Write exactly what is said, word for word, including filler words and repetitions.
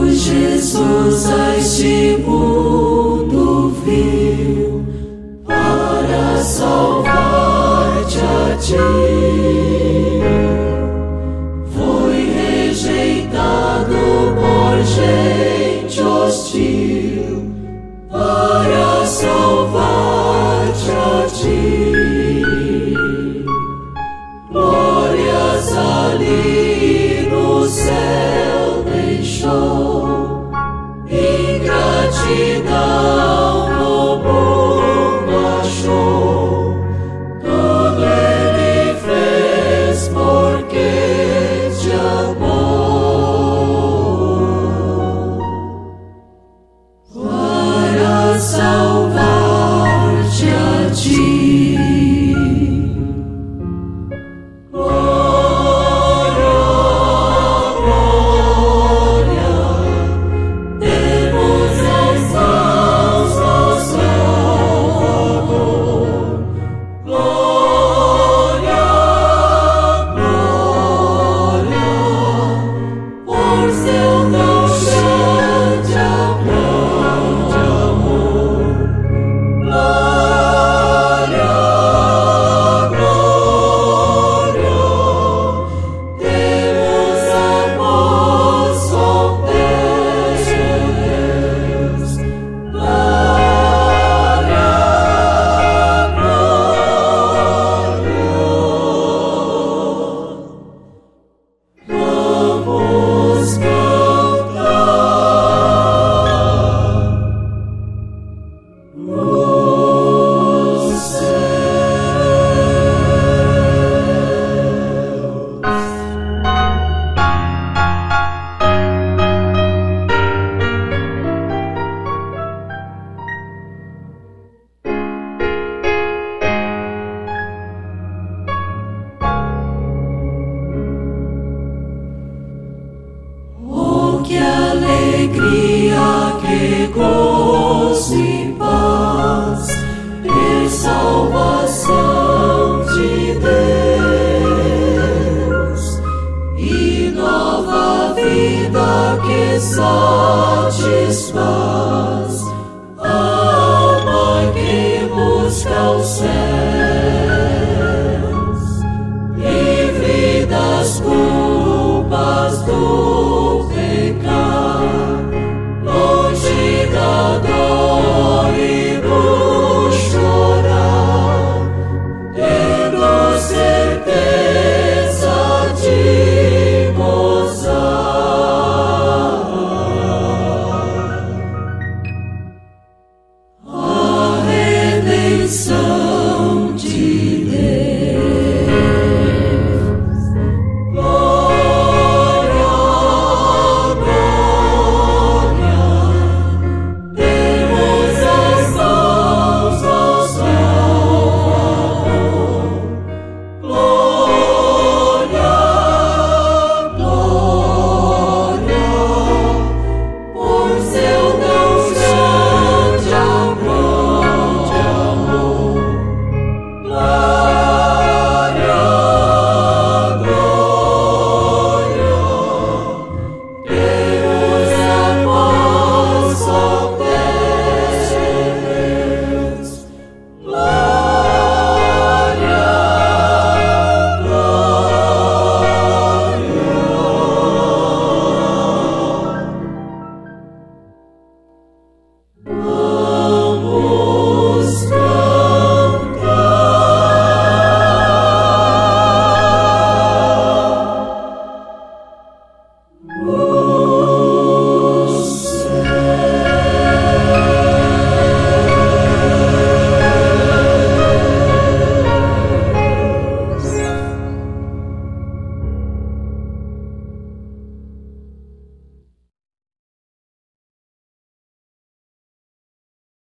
Jesus a este mundo viu para salvar-te a ti. Foi rejeitado por gente hostil para salvar-te a ti. Glórias ali no céu deixou, ingratidão no mundo achou. Tudo ele fez porque te amou, para salvar-te a ti. Que alegria, que gozo e paz, ter salvação de Deus e nova vida que satisfaz a alma que busca o céu.